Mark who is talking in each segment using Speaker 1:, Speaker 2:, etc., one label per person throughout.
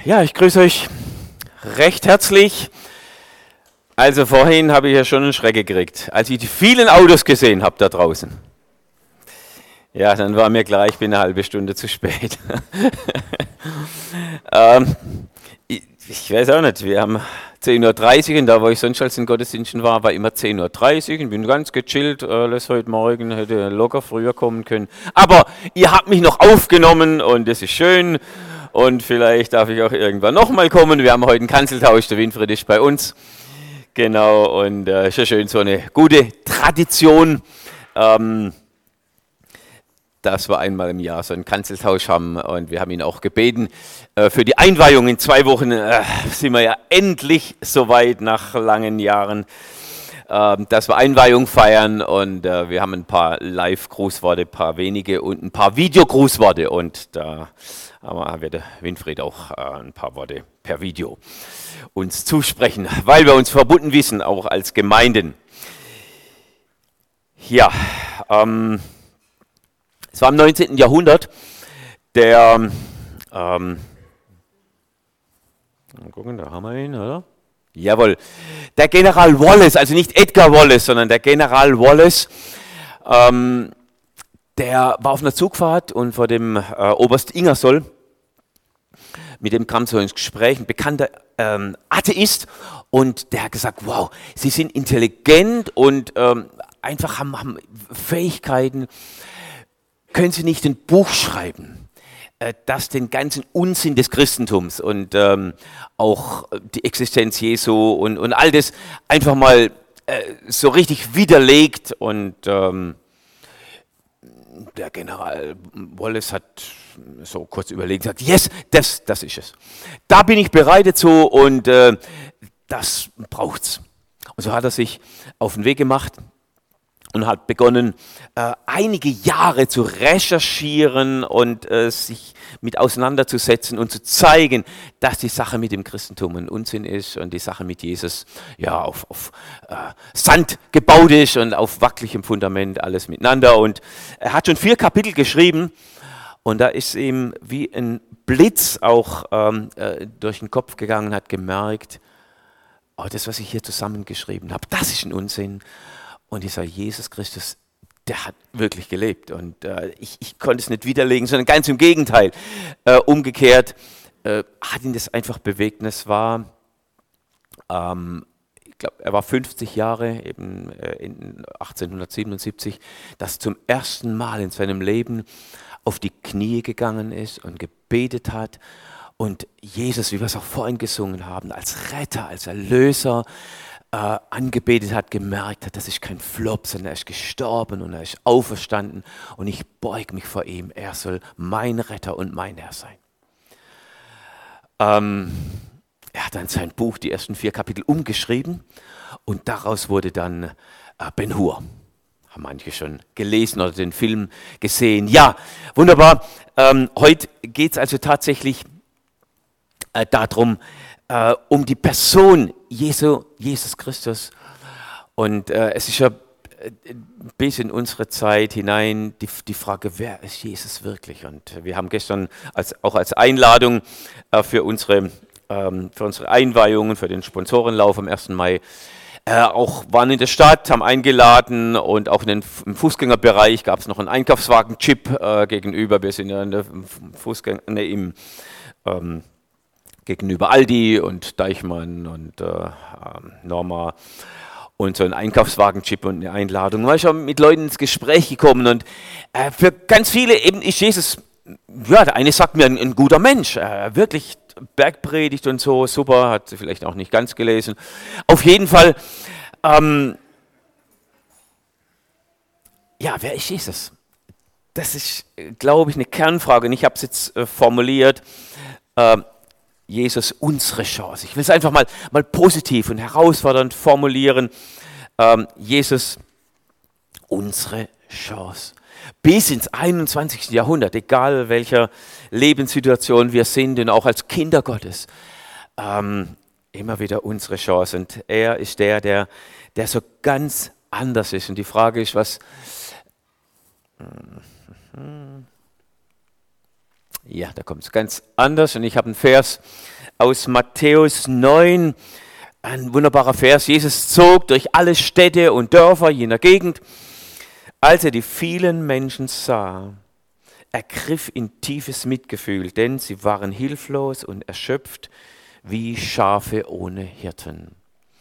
Speaker 1: Ja, ich grüße euch recht herzlich. Also vorhin habe ich ja schon einen Schreck gekriegt, als ich die vielen Autos gesehen habe da draußen. Ja, dann war mir klar, ich bin eine halbe Stunde zu spät. ähm, ich weiß auch nicht, wir haben 10:30 Uhr und da, wo ich sonst als in Gottesdiensten war immer 10:30 Uhr. Ich bin ganz gechillt, alles heute Morgen, hätte locker früher kommen können. Aber ihr habt mich noch aufgenommen und das ist schön. Und vielleicht darf ich auch irgendwann nochmal kommen. Wir haben heute einen Kanzeltausch, der Winfried ist bei uns. Genau, und ist ja schön, so eine gute Tradition, dass wir einmal im Jahr so einen Kanzeltausch haben. Und wir haben ihn auch gebeten für die Einweihung. In 2 Wochen sind wir ja endlich soweit nach langen Jahren, dass wir Einweihung feiern. Und wir haben ein paar Live-Grußworte, ein paar wenige und ein paar Video-Grußworte. Und da wird der Winfried auch ein paar Worte per Video uns zusprechen, weil wir uns verbunden wissen, auch als Gemeinden. Ja, es war im 19. Jahrhundert der, mal gucken, da haben wir ihn, oder? Jawohl, der General Wallace, also nicht Edgar Wallace, sondern der General Wallace, der war auf einer Zugfahrt und vor dem Oberst Ingersoll, mit dem kam so ins Gespräch, ein bekannter Atheist, und der hat gesagt, wow, Sie sind intelligent und einfach haben Fähigkeiten, können Sie nicht ein Buch schreiben, das den ganzen Unsinn des Christentums und auch die Existenz Jesu und all das einfach mal so richtig widerlegt. Und der General Wallace hat so kurz überlegt und gesagt, yes, das ist es. Da bin ich bereit dazu und das braucht's. Und so hat er sich auf den Weg gemacht und hat begonnen, einige Jahre zu recherchieren und sich mit auseinanderzusetzen und zu zeigen, dass die Sache mit dem Christentum ein Unsinn ist und die Sache mit Jesus ja auf Sand gebaut ist und auf wackeligem Fundament alles miteinander. Und er hat schon 4 Kapitel geschrieben und da ist ihm wie ein Blitz auch durch den Kopf gegangen, hat gemerkt, oh, das, was ich hier zusammengeschrieben habe, das ist ein Unsinn. Und dieser Jesus Christus, der hat wirklich gelebt. Und ich konnte es nicht widerlegen, sondern ganz im Gegenteil. Umgekehrt hat ihn das einfach bewegt. Und es war, ich glaube, er war 50 Jahre, eben in 1877, dass zum ersten Mal in seinem Leben auf die Knie gegangen ist und gebetet hat. Und Jesus, wie wir es auch vorhin gesungen haben, als Retter, als Erlöser, angebetet hat, gemerkt hat, das ist kein Flop, sondern er ist gestorben und er ist auferstanden und ich beug mich vor ihm. Er soll mein Retter und mein Herr sein. Er hat dann sein Buch, die ersten 4 Kapitel, umgeschrieben und daraus wurde dann Ben Hur. Haben manche schon gelesen oder den Film gesehen. Ja, wunderbar. Heute geht es also tatsächlich darum, um die Person Jesus Christus. Und es ist ja bis in unsere Zeit hinein die Frage, wer ist Jesus wirklich? Und wir haben gestern auch als Einladung für unsere Einweihungen, für den Sponsorenlauf am 1. Mai, auch waren in der Stadt, haben eingeladen und auch im Fußgängerbereich gab es noch einen Einkaufswagen-Chip gegenüber. Wir sind ja in der gegenüber Aldi und Deichmann und Norma und so ein Einkaufswagen-Chip und eine Einladung. Da war ich schon mit Leuten ins Gespräch gekommen und für ganz viele eben ist Jesus, ja, der eine sagt mir ein guter Mensch, wirklich Bergpredigt und so, super, hat sie vielleicht auch nicht ganz gelesen. Auf jeden Fall, ja, wer ist Jesus? Das ist, glaube ich, eine Kernfrage und ich habe es jetzt formuliert, Jesus, unsere Chance. Ich will es einfach mal positiv und herausfordernd formulieren. Jesus, unsere Chance. Bis ins 21. Jahrhundert, egal welcher Lebenssituation wir sind und auch als Kinder Gottes, immer wieder unsere Chance. Und er ist der so ganz anders ist. Und die Frage ist, Ja, da kommt es ganz anders. Und ich habe einen Vers aus Matthäus 9, ein wunderbarer Vers. Jesus zog durch alle Städte und Dörfer jener Gegend. Als er die vielen Menschen sah, ergriff ihn tiefes Mitgefühl, denn sie waren hilflos und erschöpft wie Schafe ohne Hirten.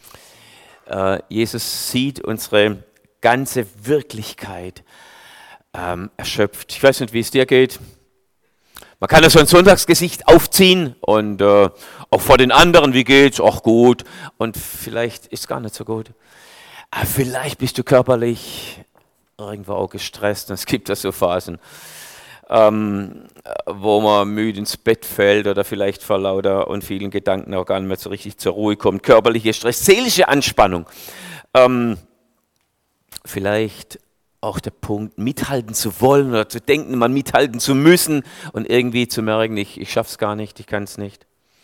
Speaker 1: Jesus sieht unsere ganze Wirklichkeit erschöpft. Ich weiß nicht, wie es dir geht. Man kann ja so ein Sonntagsgesicht aufziehen und auch vor den anderen, wie geht's? Ach gut. Und vielleicht ist es gar nicht so gut. Aber vielleicht bist du körperlich irgendwo auch gestresst. Und es gibt da so Phasen, wo man müde ins Bett fällt oder vielleicht vor lauter und vielen Gedanken auch gar nicht mehr so richtig zur Ruhe kommt. Körperliche Stress, seelische Anspannung. Vielleicht auch der Punkt, mithalten zu wollen oder zu denken, man mithalten zu müssen und irgendwie zu merken, ich schaffe es gar nicht, ich kann es nicht.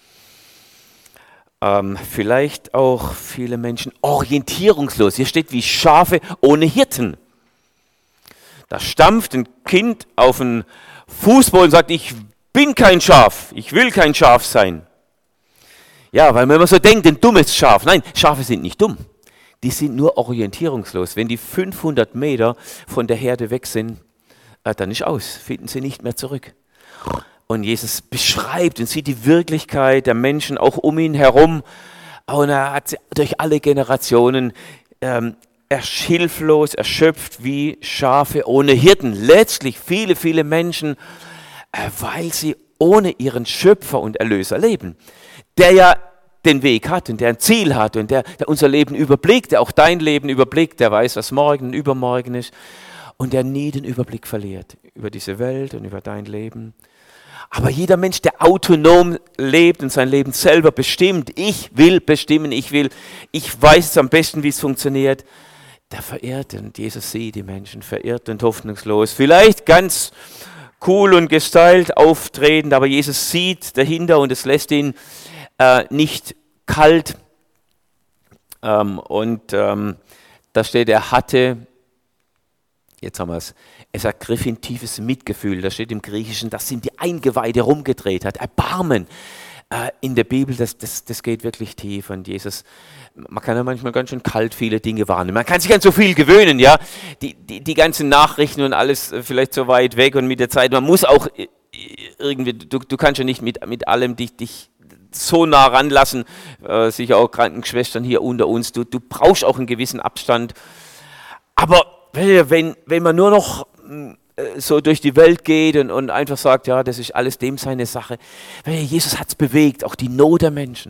Speaker 1: Vielleicht auch viele Menschen orientierungslos. Hier steht wie Schafe ohne Hirten. Da stampft ein Kind auf den Fußboden und sagt, ich bin kein Schaf, ich will kein Schaf sein. Ja, weil man immer so denkt, ein dummes Schaf. Nein, Schafe sind nicht dumm. Die sind nur orientierungslos. Wenn die 500 Meter von der Herde weg sind, dann ist aus, finden sie nicht mehr zurück. Und Jesus beschreibt und sieht die Wirklichkeit der Menschen auch um ihn herum. Und er hat sie durch alle Generationen hilflos, erschöpft wie Schafe ohne Hirten. Letztlich viele Menschen, weil sie ohne ihren Schöpfer und Erlöser leben, der ja den Weg hat und der ein Ziel hat und der unser Leben überblickt, der auch dein Leben überblickt, der weiß, was morgen und übermorgen ist und der nie den Überblick verliert über diese Welt und über dein Leben. Aber jeder Mensch, der autonom lebt und sein Leben selber bestimmt, ich will bestimmen, ich weiß es am besten, wie es funktioniert, der verehrt und Jesus sieht die Menschen verirrt und hoffnungslos. Vielleicht ganz cool und gestylt auftretend, aber Jesus sieht dahinter und es lässt ihn nicht kalt. Da steht, er hatte, jetzt haben wir es ergriff ihn tiefes Mitgefühl. Da steht im Griechischen, dass ihm die Eingeweide rumgedreht hat. Erbarmen. In der Bibel, das geht wirklich tief. Und Jesus, man kann ja manchmal ganz schön kalt viele Dinge wahrnehmen. Man kann sich an so viel gewöhnen, ja. Die ganzen Nachrichten und alles vielleicht so weit weg und mit der Zeit. Man muss auch irgendwie, du kannst ja nicht mit allem dich so nah ranlassen. Sicher auch Krankenschwestern hier unter uns. Du brauchst auch einen gewissen Abstand. Aber wenn man nur noch so durch die Welt geht und einfach sagt, ja, das ist alles dem seine Sache. Jesus hat es bewegt, auch die Not der Menschen.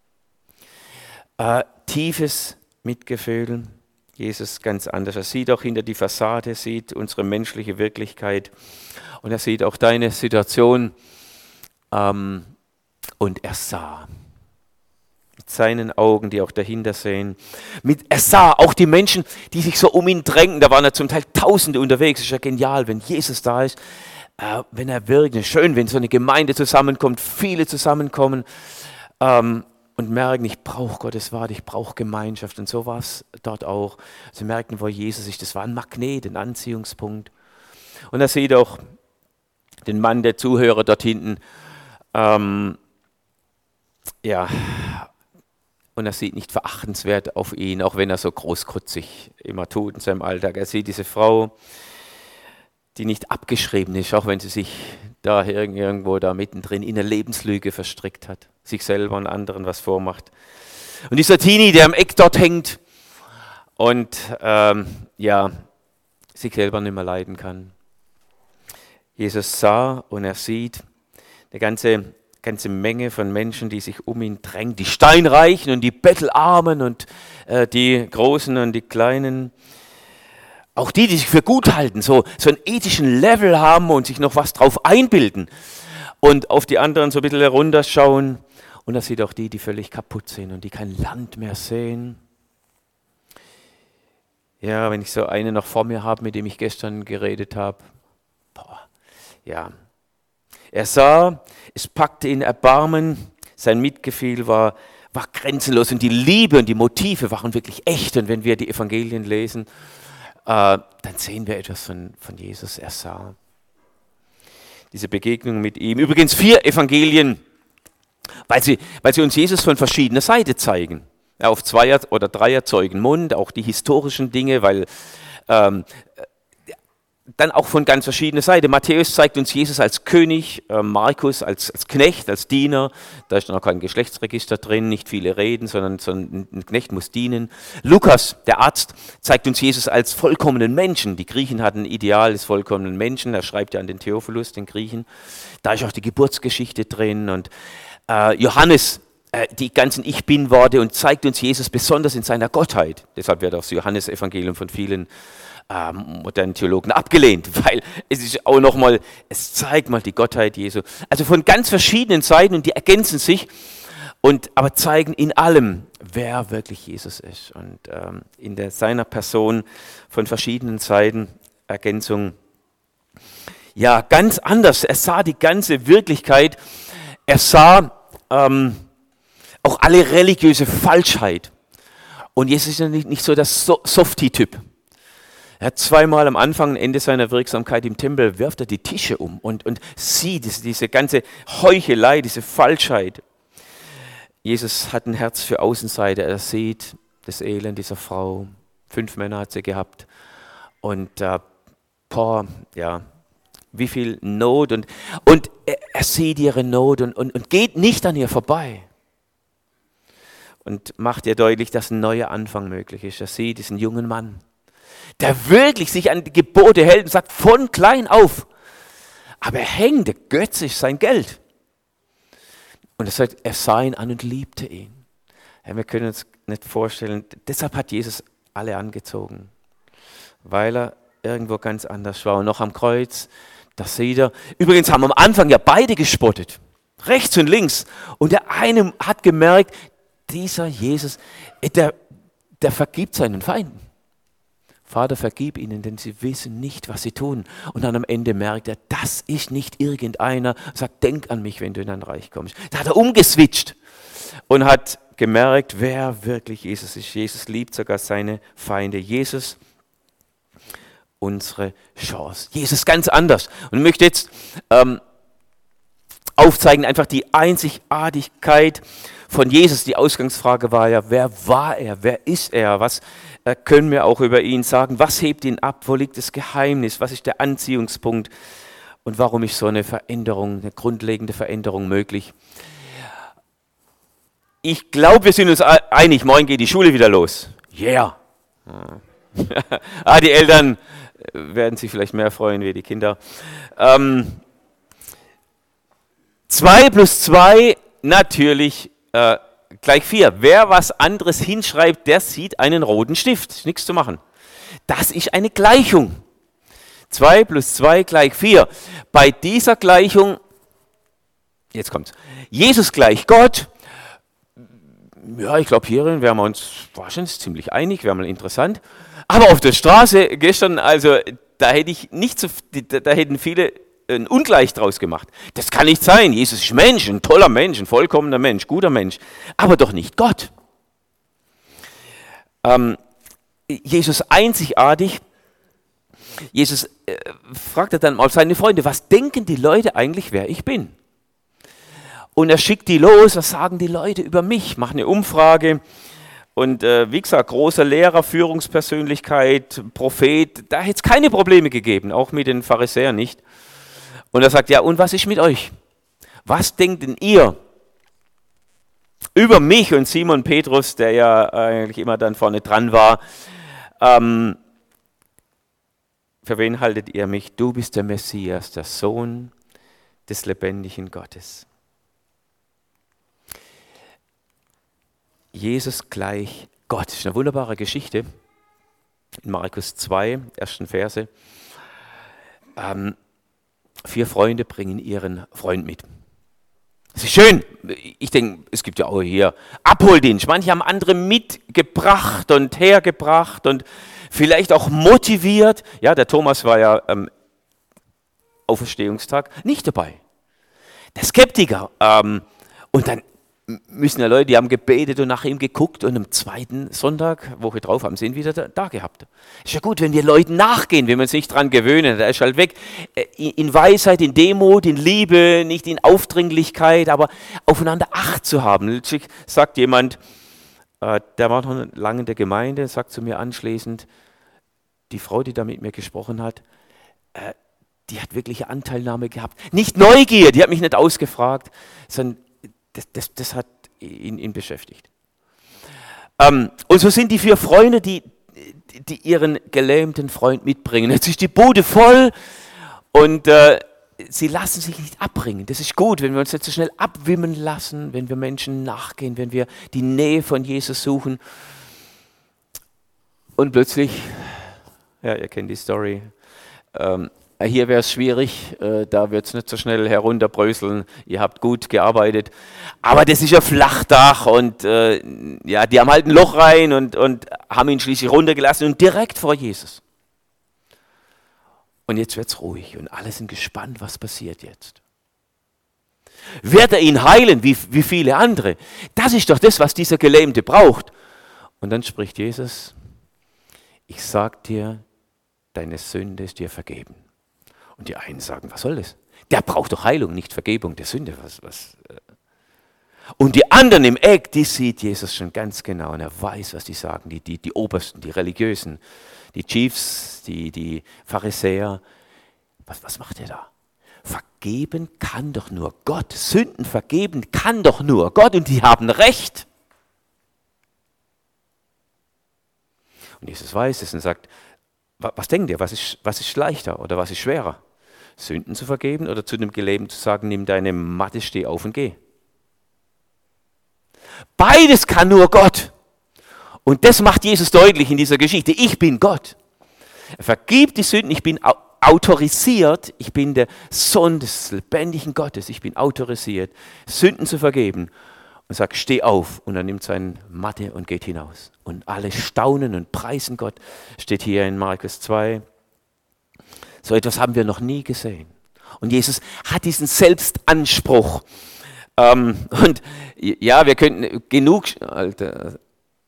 Speaker 1: Tiefes Mitgefühl, Jesus ganz anders. Er sieht auch hinter die Fassade, sieht unsere menschliche Wirklichkeit und er sieht auch deine Situation und er sah. Mit seinen Augen, die auch dahinter sehen. Er sah auch die Menschen, die sich so um ihn drängten. Da waren ja zum Teil Tausende unterwegs. Es ist ja genial, wenn Jesus da ist. Wenn er wirkt, schön, wenn so eine Gemeinde zusammenkommt, viele zusammenkommen und merken, ich brauche Gottes Wort, ich brauche Gemeinschaft. Und so war es dort auch. Sie merkten, wo Jesus ist. Das war ein Magnet, ein Anziehungspunkt. Und er sieht auch den Mann, der Zuhörer dort hinten. Und er sieht nicht verachtenswert auf ihn, auch wenn er so großkotzig immer tut in seinem Alltag. Er sieht diese Frau, die nicht abgeschrieben ist, auch wenn sie sich da irgendwo da mittendrin in eine Lebenslüge verstrickt hat, sich selber und anderen was vormacht. Und dieser Teenie, der am Eck dort hängt und sich selber nicht mehr leiden kann. Jesus sah und er sieht eine ganze Menge von Menschen, die sich um ihn drängen, die Steinreichen und die Bettelarmen und die Großen und die Kleinen. Auch die sich für gut halten, so einen ethischen Level haben und sich noch was drauf einbilden und auf die anderen so ein bisschen herunterschauen. Und er sieht auch die völlig kaputt sind und die kein Land mehr sehen. Ja, wenn ich so einen noch vor mir habe, mit dem ich gestern geredet habe. Er sah, es packte ihn Erbarmen, sein Mitgefühl war grenzenlos und die Liebe und die Motive waren wirklich echt. Und wenn wir die Evangelien lesen, dann sehen wir etwas von Jesus. Er sah. diese Begegnung mit ihm. Übrigens 4 Evangelien, weil sie uns Jesus von verschiedener Seite zeigen. Ja, auf 2er oder 3er Zeugenmund, auch die historischen Dinge, weil dann auch von ganz verschiedener Seite. Matthäus zeigt uns Jesus als König, Markus als Knecht, als Diener. Da ist noch kein Geschlechtsregister drin, nicht viele reden, sondern ein Knecht muss dienen. Lukas, der Arzt, zeigt uns Jesus als vollkommenen Menschen. Die Griechen hatten ein Ideal des vollkommenen Menschen. Er schreibt ja an den Theophilus, den Griechen. Da ist auch die Geburtsgeschichte drin. Und Johannes, die ganzen Ich-Bin-Worte und zeigt uns Jesus besonders in seiner Gottheit. Deshalb wird auch das Johannesevangelium von vielen modernen Theologen abgelehnt, weil es ist auch nochmal, es zeigt mal die Gottheit Jesu. Also von ganz verschiedenen Seiten und die ergänzen sich, aber zeigen in allem, wer wirklich Jesus ist. Und in seiner Person von verschiedenen Seiten Ergänzung. Ja, ganz anders. Er sah die ganze Wirklichkeit. Er sah auch alle religiöse Falschheit. Und Jesus ist ja nicht so der Softie-Typ. Er hat 2-mal am Anfang und Ende seiner Wirksamkeit im Tempel, wirft er die Tische um und sieht diese ganze Heuchelei, diese Falschheit. Jesus hat ein Herz für Außenseiter. Er sieht das Elend dieser Frau. 5 Männer hat sie gehabt. Und wie viel Not. Und er sieht ihre Not und geht nicht an ihr vorbei. Und macht ihr deutlich, dass ein neuer Anfang möglich ist. Er sieht diesen jungen Mann, der wirklich sich an die Gebote hält und sagt, von klein auf. Aber er hängt, der Götze ist sein Geld. Und er sagt, er sah ihn an und liebte ihn. Ja, wir können uns nicht vorstellen, deshalb hat Jesus alle angezogen. Weil er irgendwo ganz anders war. Und noch am Kreuz, da sieht er, übrigens haben am Anfang ja beide gespottet. Rechts und links. Und der eine hat gemerkt, dieser Jesus, der vergibt seinen Feinden. Vater, vergib ihnen, denn sie wissen nicht, was sie tun. Und dann am Ende merkt er, das ist nicht irgendeiner. Sagt, denk an mich, wenn du in dein Reich kommst. Da hat er umgeswitcht und hat gemerkt, wer wirklich Jesus ist. Jesus liebt sogar seine Feinde. Jesus, unsere Chance. Jesus ganz anders. Und ich möchte jetzt aufzeigen, einfach die Einzigartigkeit von Jesus. Die Ausgangsfrage war ja, wer war er? Wer ist er? Was können wir auch über ihn sagen? Was hebt ihn ab? Wo liegt das Geheimnis? Was ist der Anziehungspunkt? Und warum ist so eine Veränderung, eine grundlegende Veränderung möglich? Ich glaube, wir sind uns einig, morgen geht die Schule wieder los. Yeah! Die Eltern werden sich vielleicht mehr freuen wie die Kinder. 2 plus 2, natürlich gleich 4. Wer was anderes hinschreibt, der sieht einen roten Stift. Ist nichts zu machen. Das ist eine Gleichung. 2 plus 2 gleich 4. Bei dieser Gleichung, jetzt kommt's, Jesus gleich Gott. Ja, ich glaube, hierin wären wir uns wahrscheinlich ziemlich einig, wäre mal interessant. Aber auf der Straße gestern, also da hätten viele ein Ungleich draus gemacht. Das kann nicht sein. Jesus ist Mensch, ein toller Mensch, ein vollkommener Mensch, guter Mensch, aber doch nicht Gott. Jesus einzigartig. Jesus fragte dann mal seine Freunde, was denken die Leute eigentlich, wer ich bin? Und er schickt die los, was sagen die Leute über mich? Macht eine Umfrage. Und wie gesagt, großer Lehrer, Führungspersönlichkeit, Prophet, da hätte es keine Probleme gegeben, auch mit den Pharisäern nicht. Und er sagt, ja, und was ist mit euch? Was denkt denn ihr über mich? Und Simon Petrus, der ja eigentlich immer dann vorne dran war, für wen haltet ihr mich? Du bist der Messias, der Sohn des lebendigen Gottes. Jesus gleich Gott. Das ist eine wunderbare Geschichte. In Markus 2, ersten Verse. 4 Freunde bringen ihren Freund mit. Das ist schön. Ich denke, es gibt ja auch hier Abholdienst. Manche haben andere mitgebracht und hergebracht und vielleicht auch motiviert. Ja, der Thomas war ja am Auferstehungstag nicht dabei. Der Skeptiker. Und dann müssen ja Leute, die haben gebetet und nach ihm geguckt und am zweiten Sonntag, Woche drauf, haben sie ihn wieder da gehabt. Ist ja gut, wenn wir Leuten nachgehen, wenn wir uns nicht dran gewöhnen, der ist halt weg. In Weisheit, in Demut, in Liebe, nicht in Aufdringlichkeit, aber aufeinander Acht zu haben. Letztlich sagt jemand, der war noch lange in der Gemeinde, sagt zu mir anschließend, die Frau, die da mit mir gesprochen hat, die hat wirkliche Anteilnahme gehabt. Nicht Neugier, die hat mich nicht ausgefragt, sondern das hat ihn beschäftigt. Und so sind die 4 Freunde, die ihren gelähmten Freund mitbringen. Jetzt ist die Bude voll und sie lassen sich nicht abbringen. Das ist gut, wenn wir uns nicht so schnell abwimmeln lassen, wenn wir Menschen nachgehen, wenn wir die Nähe von Jesus suchen. Und plötzlich, ja, ihr kennt die Story, hier wäre es schwierig, da wird es nicht so schnell herunterbröseln, ihr habt gut gearbeitet, aber das ist ja Flachdach und ja, die haben halt ein Loch rein und haben ihn schließlich runtergelassen und direkt vor Jesus. Und jetzt wird es ruhig und alle sind gespannt, was passiert jetzt. Wird er ihn heilen, wie viele andere? Das ist doch das, was dieser Gelähmte braucht. Und dann spricht Jesus, ich sag dir, deine Sünde ist dir vergeben. Und die einen sagen, was soll das? Der braucht doch Heilung, nicht Vergebung der Sünde. Und die anderen im Eck, die sieht Jesus schon ganz genau und er weiß, was die sagen, die Obersten, die Religiösen, die Chiefs, die Pharisäer. Was macht er da? Vergeben kann doch nur Gott. Sünden vergeben kann doch nur Gott und die haben Recht. Und Jesus weiß es und sagt, was denkt ihr, was ist leichter oder was ist schwerer? Sünden zu vergeben oder zu dem Gelähmten zu sagen, nimm deine Matte, steh auf und geh. Beides kann nur Gott. Und das macht Jesus deutlich in dieser Geschichte. Ich bin Gott. Er vergibt die Sünden, ich bin autorisiert, ich bin der Sohn des lebendigen Gottes, ich bin autorisiert, Sünden zu vergeben. Und sagt, steh auf. Und er nimmt seine Matte und geht hinaus. Und alle staunen und preisen Gott. Steht hier in Markus 2. So etwas haben wir noch nie gesehen. Und Jesus hat diesen Selbstanspruch. Und ja, wir könnten genug, Alter,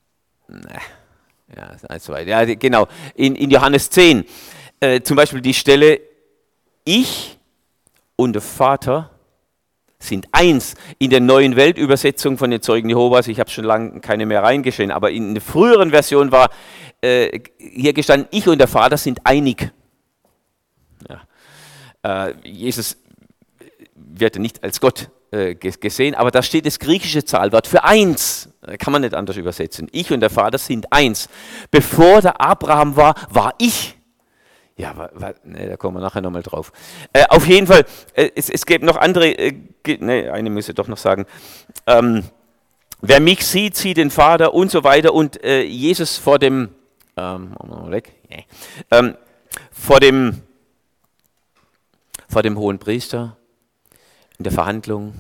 Speaker 1: ja, eins, zwei, ja, genau, in Johannes 10, zum Beispiel die Stelle, ich und der Vater sind eins. In der neuen Weltübersetzung von den Zeugen Jehovas, ich habe schon lange keine mehr reingeschrieben, aber in der früheren Version war hier gestanden, ich und der Vater sind einig. Ja. Jesus wird nicht als Gott gesehen, aber da steht das griechische Zahlwort für eins. Kann man nicht anders übersetzen. Ich und der Vater sind eins. Bevor der Abraham war, war ich. Ja, nee, da kommen wir nachher nochmal drauf. Auf jeden Fall, es gibt noch andere, eine muss ich doch noch sagen. Wer mich sieht, sieht den Vater und so weiter. Und Jesus vor dem, vor dem hohen Priester in der Verhandlung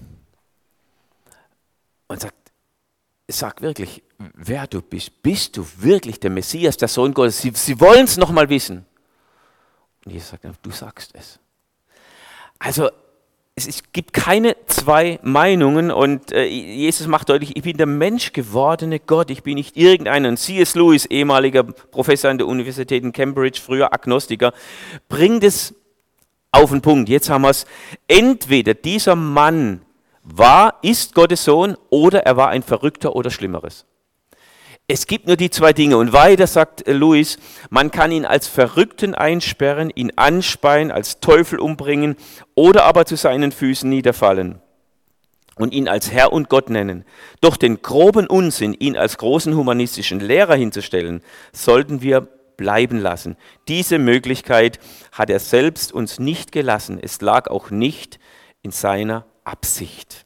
Speaker 1: und sag wirklich, wer du bist. Bist du wirklich der Messias, der Sohn Gottes? Sie wollen es nochmal wissen. Und Jesus sagt, du sagst es. Also es gibt keine 2 Meinungen und Jesus macht deutlich, ich bin der menschgewordene Gott, ich bin nicht irgendeiner. Und C.S. Lewis, ehemaliger Professor an der Universität in Cambridge, früher Agnostiker, bringt es auf den Punkt. Jetzt haben wir es. Entweder dieser Mann ist Gottes Sohn oder er war ein Verrückter oder Schlimmeres. Es gibt nur die 2 Dinge. Und weiter sagt Lewis, man kann ihn als Verrückten einsperren, ihn anspeien, als Teufel umbringen oder aber zu seinen Füßen niederfallen und ihn als Herr und Gott nennen. Doch den groben Unsinn, ihn als großen humanistischen Lehrer hinzustellen, sollten wir bleiben lassen. Diese Möglichkeit hat er selbst uns nicht gelassen. Es lag auch nicht in seiner Absicht.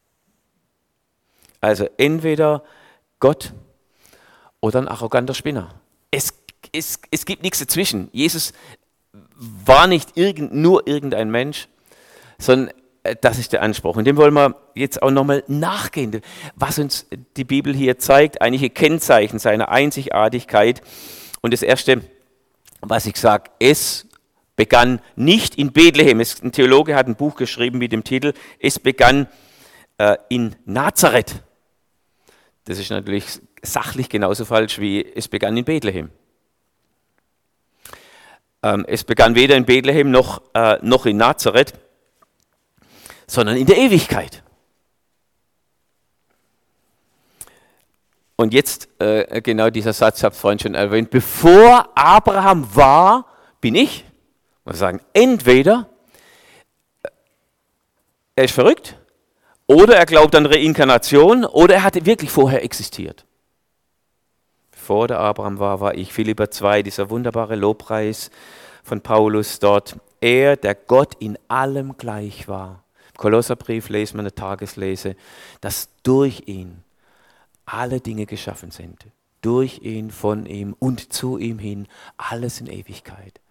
Speaker 1: Also entweder Gott oder ein arroganter Spinner. Es gibt nichts dazwischen. Jesus war nicht nur irgendein Mensch, sondern das ist der Anspruch. Und dem wollen wir jetzt auch nochmal nachgehen, was uns die Bibel hier zeigt, einige Kennzeichen seiner Einzigartigkeit. Und das Erste, was ich sage, es begann nicht in Bethlehem. Ein Theologe hat ein Buch geschrieben mit dem Titel, es begann in Nazareth. Das ist natürlich sachlich genauso falsch, wie es begann in Bethlehem. Es begann weder in Bethlehem noch in Nazareth, sondern in der Ewigkeit. Und jetzt genau dieser Satz, ich habe es vorhin schon erwähnt, bevor Abraham war, bin ich. Wir sagen, entweder er ist verrückt, oder er glaubt an Reinkarnation, oder er hatte wirklich vorher existiert. Bevor der Abraham war, war ich. Philipper 2, dieser wunderbare Lobpreis von Paulus dort. Er, der Gott in allem gleich war. Im Kolosserbrief lesen wir eine Tageslese, dass durch ihn alle Dinge geschaffen sind. Durch ihn, von ihm und zu ihm hin, alles in Ewigkeit.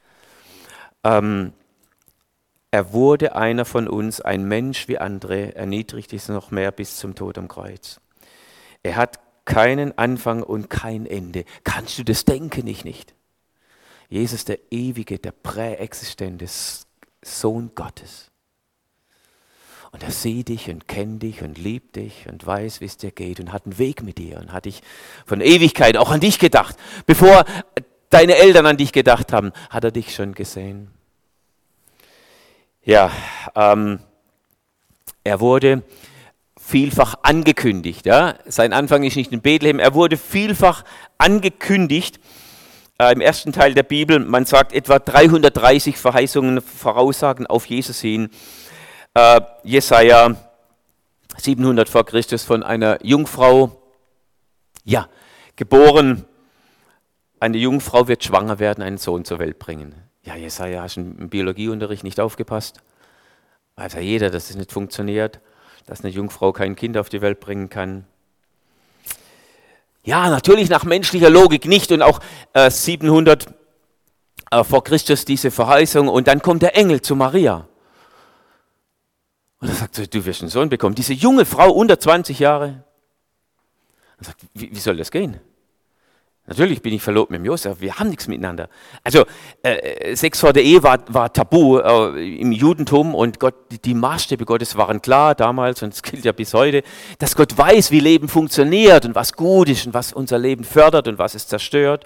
Speaker 1: Er wurde einer von uns, ein Mensch wie andere, erniedrigt sich noch mehr bis zum Tod am Kreuz. Er hat keinen Anfang und kein Ende. Kannst du das denken? Ich nicht. Jesus, der ewige, der präexistente Sohn Gottes. Und er sieht dich und kennt dich und liebt dich und weiß, wie es dir geht und hat einen Weg mit dir und hat dich von Ewigkeit auch an dich gedacht. Bevor deine Eltern an dich gedacht haben, hat er dich schon gesehen. Ja, er wurde vielfach angekündigt. Ja? Sein Anfang ist nicht in Bethlehem, er wurde vielfach angekündigt. Im ersten Teil der Bibel, man sagt etwa 330 Verheißungen, Voraussagen auf Jesus hin. Jesaja 700 vor Christus von einer Jungfrau, ja, geboren. Eine Jungfrau wird schwanger werden, einen Sohn zur Welt bringen. Ja, Jesaja, hast du im Biologieunterricht nicht aufgepasst? Weiß ja jeder, dass es nicht funktioniert, dass eine Jungfrau kein Kind auf die Welt bringen kann. Ja, natürlich nach menschlicher Logik nicht und auch 700 vor Christus diese Verheißung und dann kommt der Engel zu Maria. Und er sagt, du wirst einen Sohn bekommen. Diese junge Frau unter 20 Jahre. Er sagt, wie soll das gehen? Natürlich bin ich verlobt mit dem Josef, wir haben nichts miteinander. Also Sex vor der Ehe war tabu im Judentum und die Maßstäbe Gottes waren klar damals und es gilt ja bis heute, dass Gott weiß, wie Leben funktioniert und was gut ist und was unser Leben fördert und was es zerstört.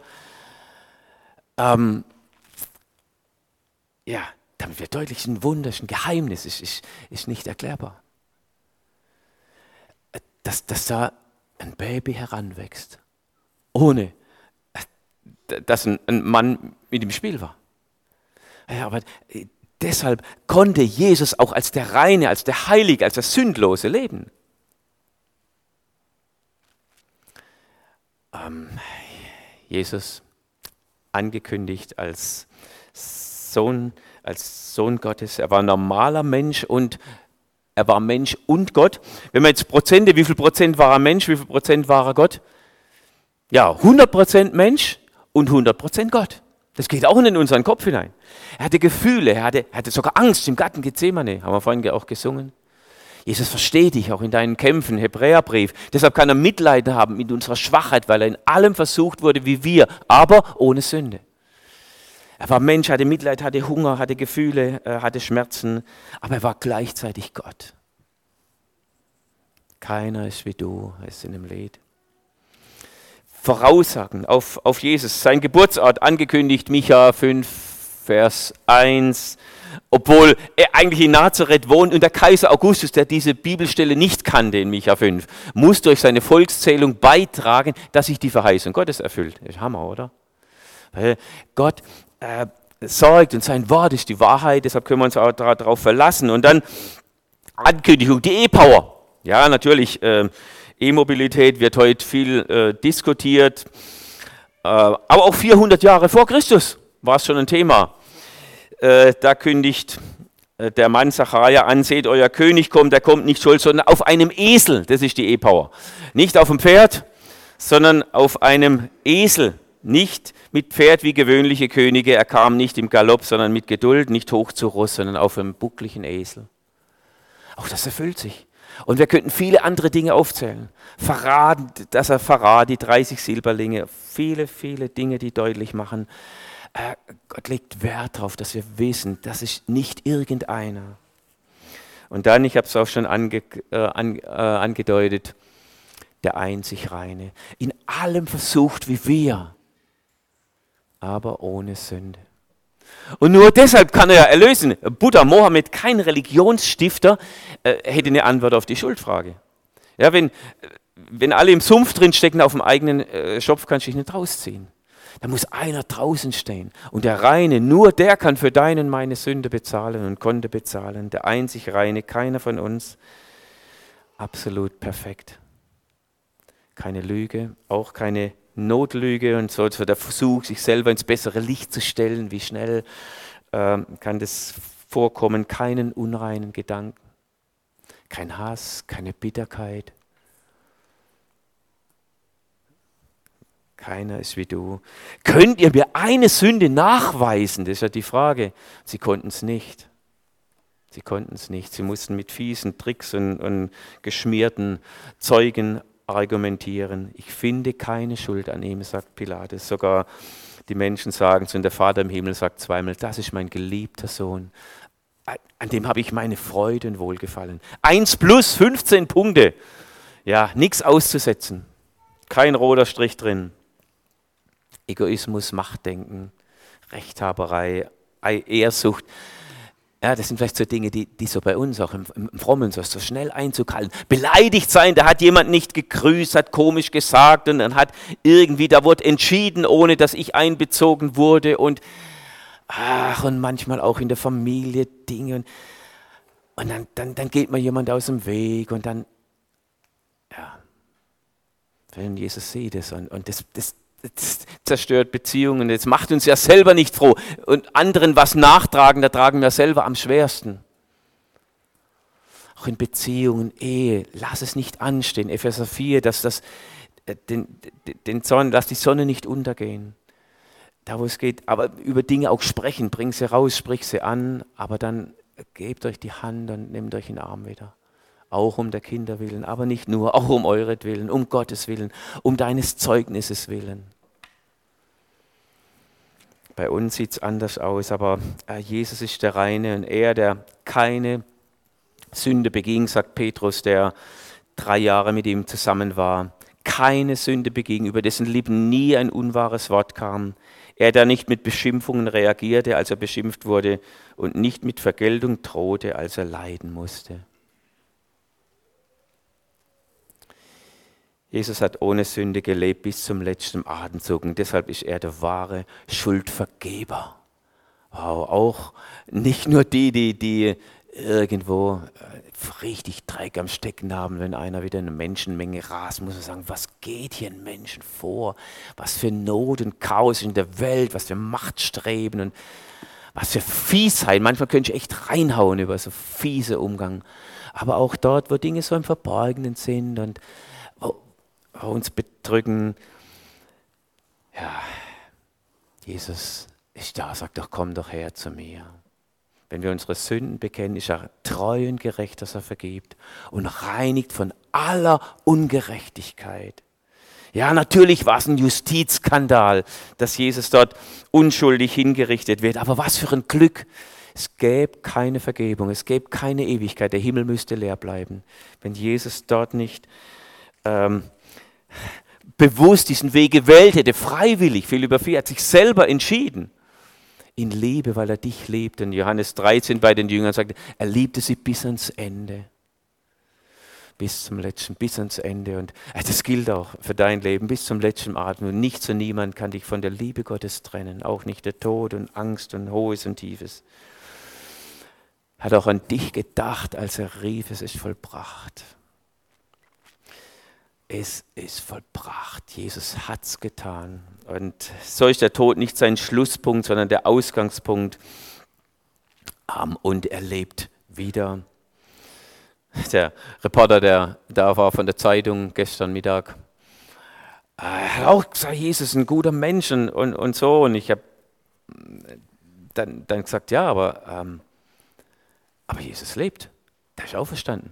Speaker 1: Ja, damit wird deutlich, ein Wunder, ein Geheimnis, ist nicht erklärbar. Dass da ein Baby heranwächst, ohne dass ein Mann mit im Spiel war. Ja, aber deshalb konnte Jesus auch als der Reine, als der Heilige, als der Sündlose leben. Jesus angekündigt als Sohn Gottes. Er war ein normaler Mensch und er war Mensch und Gott. Wenn man jetzt Prozente, wie viel Prozent war er Mensch, wie viel Prozent war er Gott? Ja, 100% Mensch und 100% Gott. Das geht auch in unseren Kopf hinein. Er hatte Gefühle, er hatte sogar Angst im Garten Gethsemane, haben wir vorhin auch gesungen. Jesus versteht dich auch in deinen Kämpfen, Hebräerbrief. Deshalb kann er Mitleid haben mit unserer Schwachheit, weil er in allem versucht wurde wie wir, aber ohne Sünde. Er war Mensch, hatte Mitleid, hatte Hunger, hatte Gefühle, hatte Schmerzen, aber er war gleichzeitig Gott. Keiner ist wie du, heißt es in dem Lied. Voraussagen auf Jesus, sein Geburtsort angekündigt, Micha 5, Vers 1, obwohl er eigentlich in Nazareth wohnt und der Kaiser Augustus, der diese Bibelstelle nicht kannte in Micha 5, muss durch seine Volkszählung beitragen, dass sich die Verheißung Gottes erfüllt. Das ist Hammer, oder? Weil Gott sorgt und sein Wort ist die Wahrheit, deshalb können wir uns auch darauf verlassen. Und dann Ankündigung, die E-Power. Ja, natürlich, E-Mobilität wird heute viel diskutiert, aber auch 400 Jahre vor Christus war es schon ein Thema. Da kündigt der Mann Sacharja an, seht, euer König kommt, der kommt nicht schuld, sondern auf einem Esel, das ist die E-Power. Nicht auf dem Pferd, sondern auf einem Esel. Nicht mit Pferd wie gewöhnliche Könige, er kam nicht im Galopp, sondern mit Geduld, nicht hoch zu Ross, sondern auf einem buckligen Esel. Auch das erfüllt sich. Und wir könnten viele andere Dinge aufzählen. Verrat, die 30 Silberlinge, viele, viele Dinge, die deutlich machen, Gott legt Wert darauf, dass wir wissen, das ist nicht irgendeiner, Und dann, ich habe es auch schon angedeutet, der einzig Reine, in allem versucht wie wir, aber ohne Sünde. Und nur deshalb kann er ja erlösen. Buddha, Mohammed, kein Religionsstifter, hätte eine Antwort auf die Schuldfrage. Ja, wenn alle im Sumpf drinstecken, auf dem eigenen Schopf kannst du dich nicht rausziehen. Da muss einer draußen stehen. Und der Reine, nur der kann für deine und meine Sünde bezahlen und konnte bezahlen. Der einzig Reine, keiner von uns. Absolut perfekt. Keine Lüge, auch keine Notlüge und so der Versuch, sich selber ins bessere Licht zu stellen. Wie schnell kann das vorkommen? Keinen unreinen Gedanken. Kein Hass, keine Bitterkeit. Keiner ist wie du. Könnt ihr mir eine Sünde nachweisen? Das ist ja die Frage. Sie konnten es nicht. Sie konnten es nicht. Sie mussten mit fiesen Tricks und geschmierten Zeugen argumentieren. Ich finde keine Schuld an ihm, sagt Pilatus. Sogar die Menschen sagen es und der Vater im Himmel sagt zweimal, das ist mein geliebter Sohn. An dem habe ich meine Freude und Wohlgefallen. 1 plus 15 Punkte. Ja, nichts auszusetzen. Kein roter Strich drin. Egoismus, Machtdenken, Rechthaberei, Ehrsucht. Ja, das sind vielleicht so Dinge, die so bei uns auch im Frommen so schnell Einzug halten. Beleidigt sein, da hat jemand nicht gegrüßt, hat komisch gesagt und dann hat irgendwie, da wurde entschieden, ohne dass ich einbezogen wurde und manchmal auch in der Familie Dinge und dann geht mir jemand aus dem Weg und dann, ja, wenn Jesus sieht es und das zerstört Beziehungen, das macht uns ja selber nicht froh. Und anderen was nachtragen, da tragen wir selber am schwersten. Auch in Beziehungen, Ehe, lass es nicht anstehen. Epheser 4, lass die Sonne nicht untergehen. Da wo es geht, aber über Dinge auch sprechen, bring sie raus, sprich sie an, aber dann gebt euch die Hand und nehmt euch in den Arm wieder. Auch um der Kinder willen, aber nicht nur, auch um euretwillen, um Gottes Willen, um deines Zeugnisses willen. Bei uns sieht es anders aus, aber Jesus ist der Reine und er, der keine Sünde beging, sagt Petrus, der 3 Jahre mit ihm zusammen war, keine Sünde beging, über dessen Lippen nie ein unwahres Wort kam. Er, der nicht mit Beschimpfungen reagierte, als er beschimpft wurde und nicht mit Vergeltung drohte, als er leiden musste. Jesus hat ohne Sünde gelebt bis zum letzten Atemzug und deshalb ist er der wahre Schuldvergeber. Wow, auch nicht nur die irgendwo richtig Dreck am Stecken haben, wenn einer wieder in eine Menschenmenge rast, muss man sagen, was geht hier in Menschen vor? Was für Not und Chaos in der Welt, was für Machtstreben und was für Fiesheit. Manchmal könnte ich echt reinhauen über so fiese Umgang. Aber auch dort, wo Dinge so im Verborgenen sind und uns bedrücken. Ja, Jesus ist da, sagt doch, komm doch her zu mir. Wenn wir unsere Sünden bekennen, ist er treu und gerecht, dass er vergibt und reinigt von aller Ungerechtigkeit. Ja, natürlich war es ein Justizskandal, dass Jesus dort unschuldig hingerichtet wird, aber was für ein Glück. Es gäbe keine Vergebung, es gäbe keine Ewigkeit, der Himmel müsste leer bleiben, wenn Jesus dort nicht bewusst diesen Weg gewählt hätte, freiwillig, Philipper 4, hat sich selber entschieden, in Liebe, weil er dich liebt. Und Johannes 13 bei den Jüngern sagt, er liebte sie bis ans Ende, bis zum letzten, bis ans Ende. Und das gilt auch für dein Leben, bis zum letzten Atem. Und nichts und niemand kann dich von der Liebe Gottes trennen, auch nicht der Tod und Angst und Hohes und Tiefes. Hat auch an dich gedacht, als er rief, es ist vollbracht. Es ist vollbracht. Jesus hat es getan. Und so ist der Tod nicht sein Schlusspunkt, sondern der Ausgangspunkt. Und er lebt wieder. Der Reporter, der da war von der Zeitung gestern Mittag, hat auch gesagt, Jesus ist ein guter Mensch und so. Und ich habe dann gesagt, ja, aber Jesus lebt. Der ist auferstanden.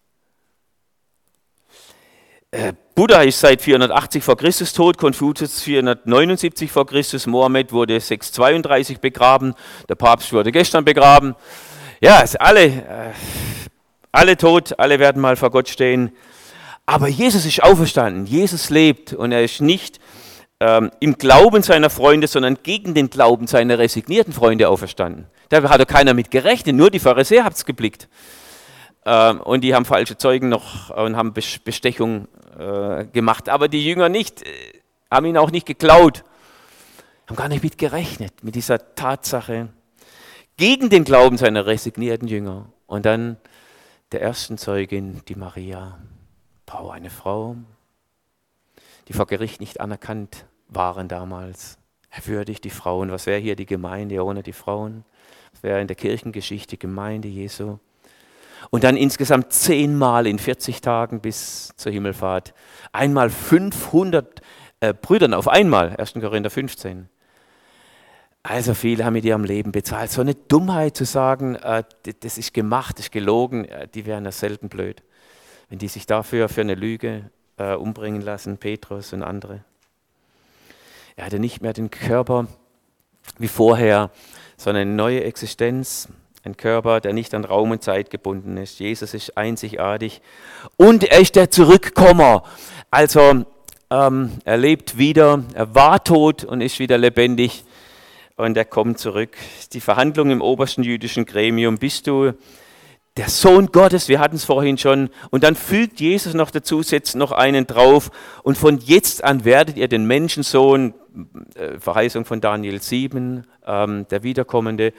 Speaker 1: Buddha ist seit 480 vor Christus tot, Konfuzius 479 vor Christus, Mohammed wurde 632 begraben, der Papst wurde gestern begraben. Ja, alle alle tot, alle werden mal vor Gott stehen. Aber Jesus ist auferstanden, Jesus lebt und er ist nicht im Glauben seiner Freunde, sondern gegen den Glauben seiner resignierten Freunde auferstanden. Da hat doch keiner mit gerechnet, nur die Pharisäer haben es geblickt. Und die haben falsche Zeugen noch und haben Bestechung gemacht. Aber die Jünger nicht, haben ihn auch nicht geklaut, haben gar nicht mit gerechnet, mit dieser Tatsache. Gegen den Glauben seiner resignierten Jünger. Und dann der ersten Zeugin, die Maria. Eine Frau, die vor Gericht nicht anerkannt waren damals. Er würdigt die Frauen. Was wäre hier die Gemeinde ohne die Frauen? Was wäre in der Kirchengeschichte Gemeinde Jesu? Und dann insgesamt 10 Mal in 40 Tagen bis zur Himmelfahrt. Einmal 500 Brüdern auf einmal, 1. Korinther 15. Also viele haben mit ihrem Leben bezahlt. So eine Dummheit zu sagen, das ist gemacht, das ist gelogen, die wären ja selten blöd. Wenn die sich dafür für eine Lüge umbringen lassen, Petrus und andere. Er hatte nicht mehr den Körper wie vorher, sondern eine neue Existenz, ein Körper, der nicht an Raum und Zeit gebunden ist. Jesus ist einzigartig und er ist der Zurückkommer. Also er lebt wieder, er war tot und ist wieder lebendig und er kommt zurück. Die Verhandlung im obersten jüdischen Gremium, bist du der Sohn Gottes, wir hatten es vorhin schon, und dann fügt Jesus noch dazu, setzt noch einen drauf, und von jetzt an werdet ihr den Menschensohn, Verheißung von Daniel 7, der Wiederkommende,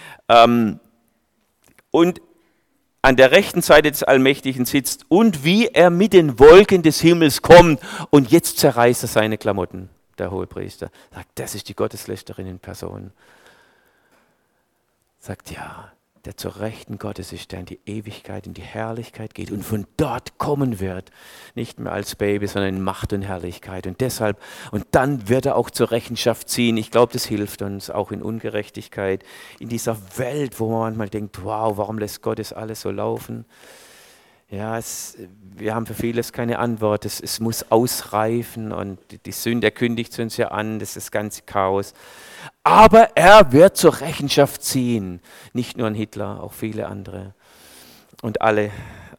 Speaker 1: und an der rechten Seite des Allmächtigen sitzt, und wie er mit den Wolken des Himmels kommt, und jetzt zerreißt er seine Klamotten, der Hohepriester. Sagt, das ist die Gotteslästerin in Person. Sagt, ja, der zur Rechten Gottes ist, der in die Ewigkeit, in die Herrlichkeit geht und von dort kommen wird, nicht mehr als Baby, sondern in Macht und Herrlichkeit. Und deshalb, und dann wird er auch zur Rechenschaft ziehen. Ich glaube, das hilft uns auch in Ungerechtigkeit, in dieser Welt, wo man manchmal denkt, wow, warum lässt Gott das alles so laufen? Ja, wir haben für vieles keine Antwort. Es muss ausreifen und die Sünde kündigt uns ja an, das ist das ganze Chaos. Aber er wird zur Rechenschaft ziehen. Nicht nur ein Hitler, auch viele andere. Und alle,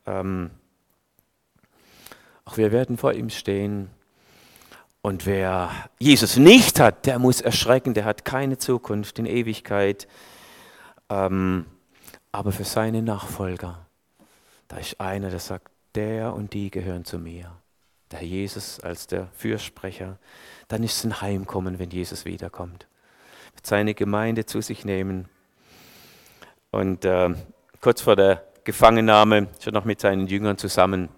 Speaker 1: auch wir werden vor ihm stehen. Und wer Jesus nicht hat, der muss erschrecken, der hat keine Zukunft in Ewigkeit. Aber für seine Nachfolger, da ist einer, der sagt, der und die gehören zu mir. Der Jesus als der Fürsprecher. Dann ist es ein Heimkommen, wenn Jesus wiederkommt. Wird seine Gemeinde zu sich nehmen. Und kurz vor der Gefangennahme, schon noch mit seinen Jüngern zusammen.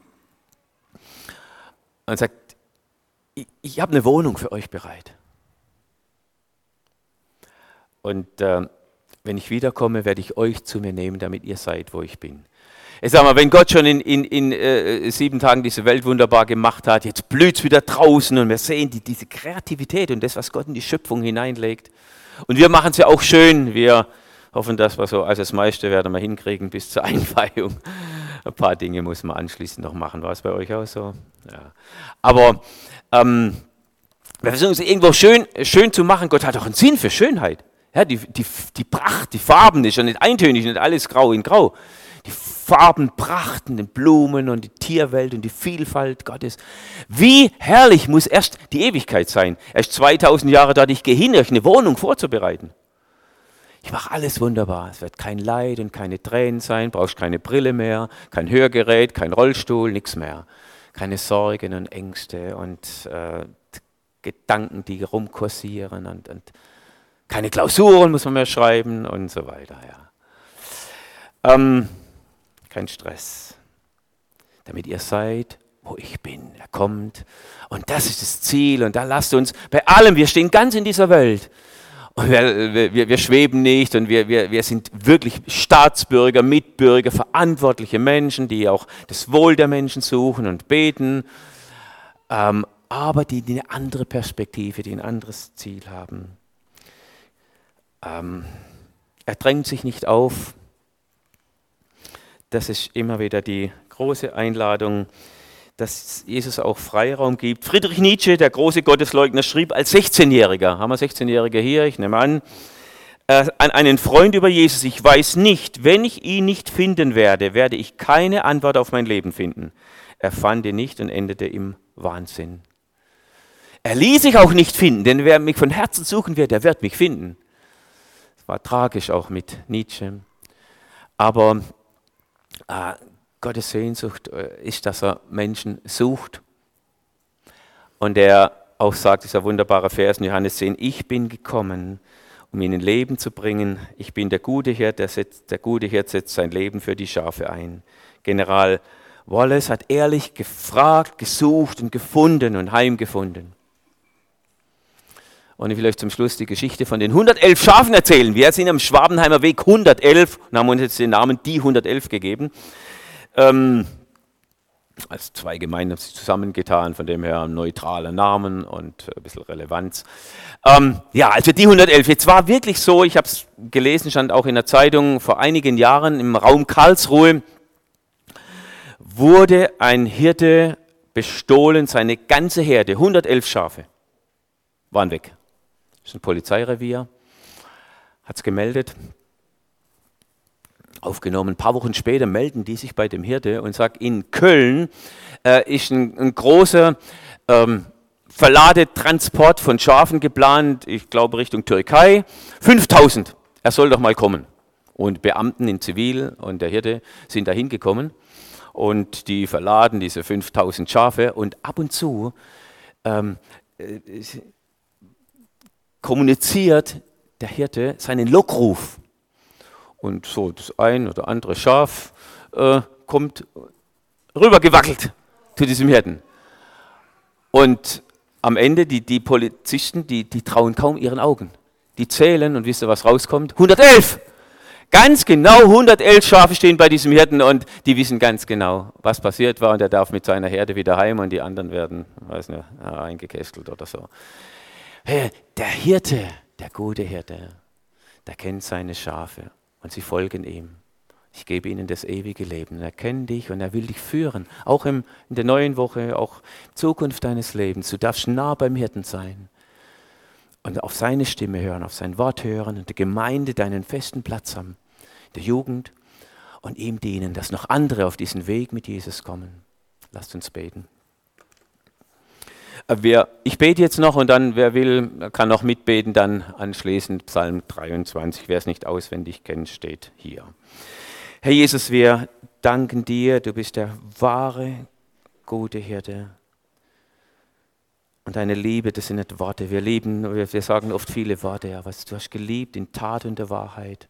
Speaker 1: Und sagt, ich habe eine Wohnung für euch bereit. Und wenn ich wiederkomme, werde ich euch zu mir nehmen, damit ihr seid, wo ich bin. Ich sag mal, wenn Gott schon in 7 Tagen diese Welt wunderbar gemacht hat, jetzt blüht es wieder draußen und wir sehen diese Kreativität und das, was Gott in die Schöpfung hineinlegt. Und wir machen es ja auch schön. Wir hoffen, dass wir so, also das meiste werden wir hinkriegen bis zur Einweihung. Ein paar Dinge muss man anschließend noch machen. War es bei euch auch so? Ja. Aber wir versuchen es irgendwo schön zu machen. Gott hat auch einen Sinn für Schönheit. Ja, die Pracht, die Farben ist ja nicht eintönig, nicht alles grau in grau. Die Farbenprachten, die Blumen und die Tierwelt und die Vielfalt Gottes. Wie herrlich muss erst die Ewigkeit sein. Erst 2000 Jahre dort, ich gehe hin, euch eine Wohnung vorzubereiten. Ich mache alles wunderbar. Es wird kein Leid und keine Tränen sein, brauchst keine Brille mehr, kein Hörgerät, kein Rollstuhl, nichts mehr. Keine Sorgen und Ängste und Gedanken, die rumkursieren und keine Klausuren muss man mehr schreiben und so weiter. Ja. Kein Stress, damit ihr seid, wo ich bin. Er kommt und das ist das Ziel und da lasst uns bei allem, wir stehen ganz in dieser Welt und wir schweben nicht und wir sind wirklich Staatsbürger, Mitbürger, verantwortliche Menschen, die auch das Wohl der Menschen suchen und beten, aber die eine andere Perspektive, die ein anderes Ziel haben. Er drängt sich nicht auf. Das ist immer wieder die große Einladung, dass Jesus auch Freiraum gibt. Friedrich Nietzsche, der große Gottesleugner, schrieb als 16-Jähriger, haben wir 16-Jährige hier, ich nehme an, an einen Freund über Jesus: Ich weiß nicht, wenn ich ihn nicht finden werde, werde ich keine Antwort auf mein Leben finden. Er fand ihn nicht und endete im Wahnsinn. Er ließ sich auch nicht finden, denn wer mich von Herzen suchen wird, der wird mich finden. Das war tragisch auch mit Nietzsche. Aber Gottes Sehnsucht ist, dass er Menschen sucht. Und er auch sagt, dieser wunderbare Vers in Johannes 10, ich bin gekommen, um ihnen Leben zu bringen. Ich bin der gute Hirt, der gute Hirt setzt sein Leben für die Schafe ein. General Wallace hat ehrlich gefragt, gesucht und gefunden und heimgefunden. Und ich will euch zum Schluss die Geschichte von den 111 Schafen erzählen. Wir sind am Schwabenheimer Weg 111 und haben uns jetzt den Namen die 111 gegeben. Also zwei Gemeinden haben sich zusammengetan, von dem her ein neutraler Namen und ein bisschen Relevanz. Also die 111. Jetzt war wirklich so, ich habe es gelesen, stand auch in der Zeitung, vor einigen Jahren im Raum Karlsruhe wurde ein Hirte bestohlen, seine ganze Herde, 111 Schafe, waren weg. Das ist ein Polizeirevier, hat es gemeldet. Aufgenommen. Ein paar Wochen später melden die sich bei dem Hirte und sagen, in Köln ist ein großer Verladetransport von Schafen geplant, ich glaube Richtung Türkei, 5000, er soll doch mal kommen. Und Beamten in Zivil und der Hirte sind da hingekommen und die verladen diese 5000 Schafe und ab und zu kommuniziert der Hirte seinen Lockruf. Und so das ein oder andere Schaf kommt rübergewackelt zu diesem Hirten. Und am Ende, die Polizisten, die trauen kaum ihren Augen. Die zählen und wisst ihr, was rauskommt? 111! Ganz genau 111 Schafe stehen bei diesem Hirten und die wissen ganz genau, was passiert war. Und er darf mit seiner Herde wieder heim und die anderen werden, weiß nicht, eingekästelt oder so. Der Hirte, der gute Hirte, der kennt seine Schafe. Und sie folgen ihm. Ich gebe ihnen das ewige Leben. Er kennt dich und er will dich führen. Auch in der neuen Woche, auch in Zukunft deines Lebens. Du darfst nah beim Hirten sein. Und auf seine Stimme hören, auf sein Wort hören und der Gemeinde deinen festen Platz haben. Der Jugend und ihm dienen, dass noch andere auf diesen Weg mit Jesus kommen. Lasst uns beten. Ich bete jetzt noch und dann, wer will, kann noch mitbeten, dann anschließend Psalm 23. Wer es nicht auswendig kennt, steht hier. Herr Jesus, wir danken dir, du bist der wahre, gute Hirte. Und deine Liebe, das sind nicht Worte. Wir sagen oft viele Worte, aber du hast geliebt in Tat und der Wahrheit.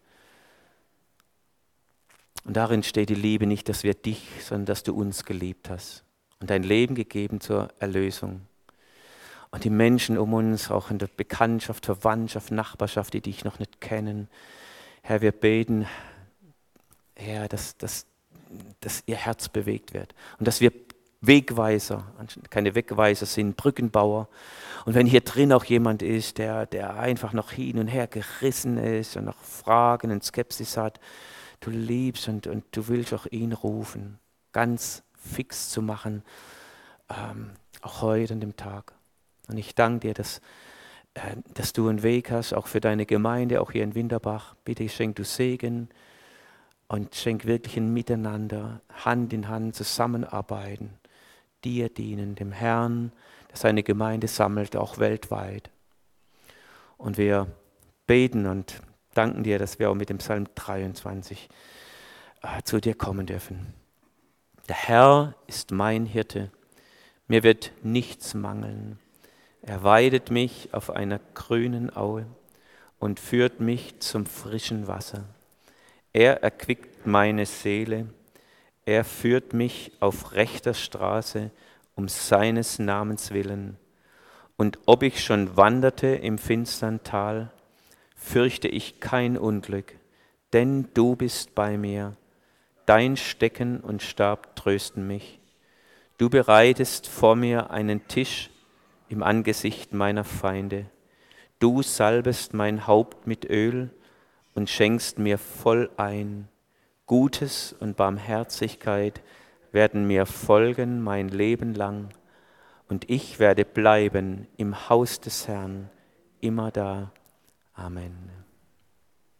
Speaker 1: Und darin steht die Liebe nicht, dass wir dich, sondern dass du uns geliebt hast und dein Leben gegeben zur Erlösung. Und die Menschen um uns, auch in der Bekanntschaft, Verwandtschaft, Nachbarschaft, die dich noch nicht kennen. Herr, wir beten, Herr, dass ihr Herz bewegt wird. Und dass wir Wegweiser, keine Wegweiser sind, Brückenbauer. Und wenn hier drin auch jemand ist, der einfach noch hin und her gerissen ist und noch Fragen und Skepsis hat, du liebst und du willst auch ihn rufen, ganz fix zu machen, auch heute an dem Tag. Und ich danke dir, dass du einen Weg hast, auch für deine Gemeinde, auch hier in Winterbach. Bitte schenk du Segen und schenk wirklich ein Miteinander, Hand in Hand zusammenarbeiten, dir dienen, dem Herrn, der seine Gemeinde sammelt, auch weltweit. Und wir beten und danken dir, dass wir auch mit dem Psalm 23 zu dir kommen dürfen. Der Herr ist mein Hirte, mir wird nichts mangeln. Er weidet mich auf einer grünen Aue und führt mich zum frischen Wasser. Er erquickt meine Seele, er führt mich auf rechter Straße um seines Namens willen. Und ob ich schon wanderte im finstern Tal, fürchte ich kein Unglück, denn du bist bei mir. Dein Stecken und Stab trösten mich. Du bereitest vor mir einen Tisch im Angesicht meiner Feinde. Du salbest mein Haupt mit Öl und schenkst mir voll ein. Gutes und Barmherzigkeit werden mir folgen mein Leben lang, und ich werde bleiben im Haus des Herrn, immer da. Amen.